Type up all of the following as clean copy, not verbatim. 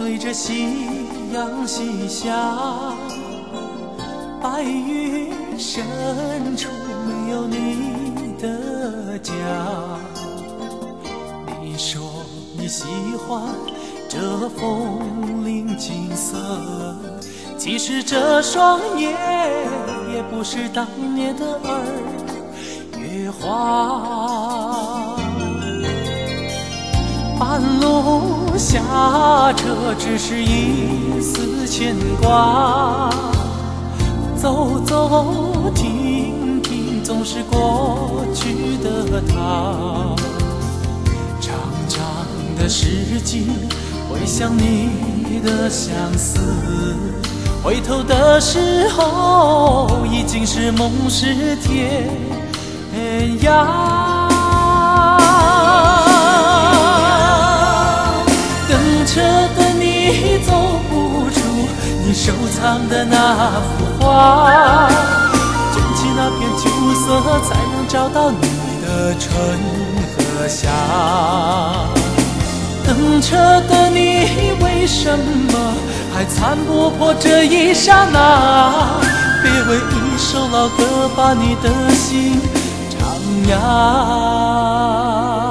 对着夕阳西下，白云深处没有你的家。你说你喜欢这风铃景色，其实这双眼也不是当年的二月花。半路下车，只是一丝牵挂。走走停停，总是过去的他。长长的时间，回想你的相思。回头的时候，已经是梦是天涯。等着的你走不出你收藏的那幅画，卷起那片秋色，才能找到你的春和夏。等着的你为什么还残不破这一刹那？别为一首老歌把你的心徜徉。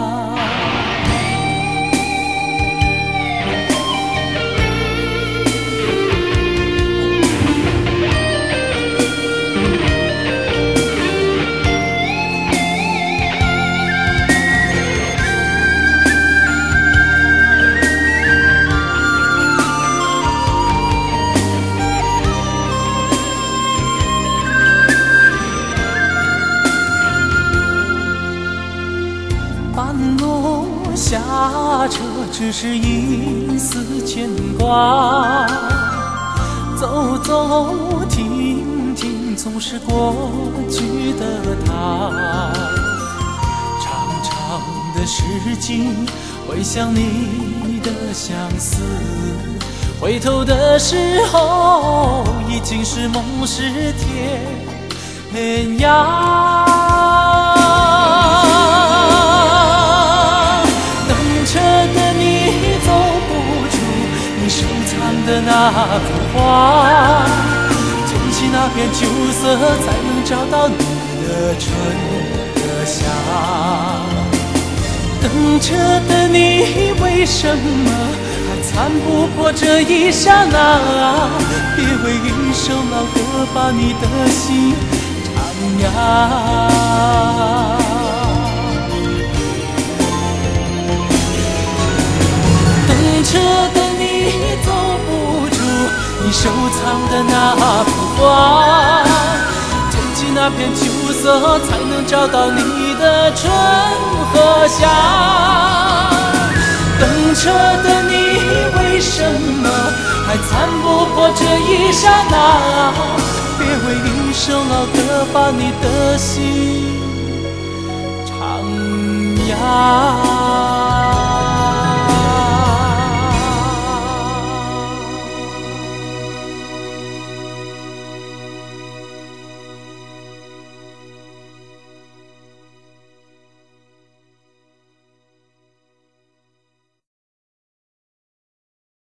半路下车，只是一丝牵挂。走走停停，总是过去的他。长长的时间，回想你的相思。回头的时候，已经是梦是天涯。的那幅画，卷起那片秋色，才能找到你的春和夏。等着的你为什么还残不破这一刹那？别为一首老歌把你的心徜徉。等着的你走不出你收藏的那幅画，卷起那片秋色，才能找到你的春和夏。等着的你为什么还残不破这一刹那？别为一首老歌把你的心徜徉。